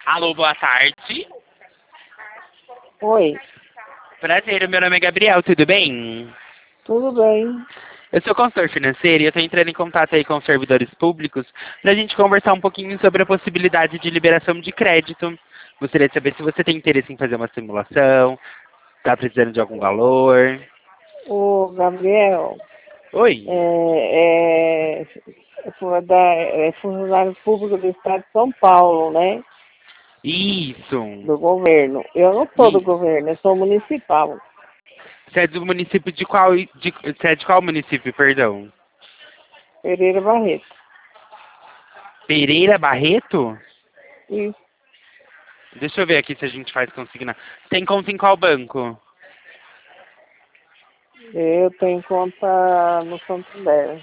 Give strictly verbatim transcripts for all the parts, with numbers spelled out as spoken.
Alô, boa tarde. Oi, Prazer, meu nome é Gabriel, tudo bem? tudo bem? Eu sou consultor financeiro e eu estou entrando em contato aí com os servidores públicos para a gente conversar um pouquinho sobre a possibilidade de liberação de crédito. Gostaria de saber se você tem interesse em fazer uma simulação, está precisando de algum valor. O Gabriel Oi. é, é, é fu- da- é funcionário público do Estado de São Paulo, né? Isso. Do governo. Eu não sou do E governo, eu sou municipal. você é do município de qual, de, você é de qual município, perdão? Pereira Barreto. Pereira Barreto? E Deixa eu ver aqui se a gente faz consignar. Tem conta em qual banco? eu tenho conta no Santander.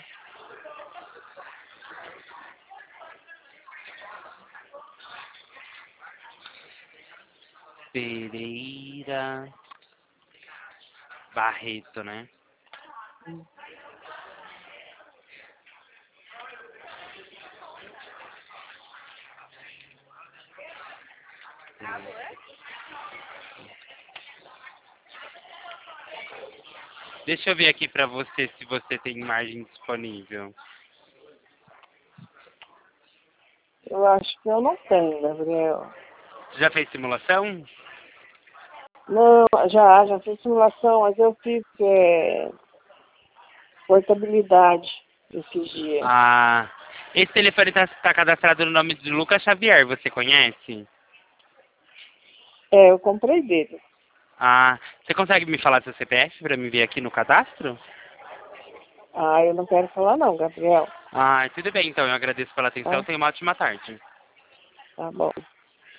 Pereira Barreto, né? Deixa eu ver aqui pra você se você tem margem disponível. Eu acho que eu não tenho, Gabriel. Você já fez simulação? Não, já, já fiz simulação, mas eu fiz é, portabilidade esses dias. Ah, esse telefone está tá cadastrado no nome de Lucas Xavier, você conhece? É, eu comprei dele. Ah, você consegue me falar seu C P F para me ver aqui no cadastro? Ah, eu não quero falar não, Gabriel. Ah, tudo bem então, eu agradeço pela atenção, Tá, tenha uma ótima tarde. tá bom.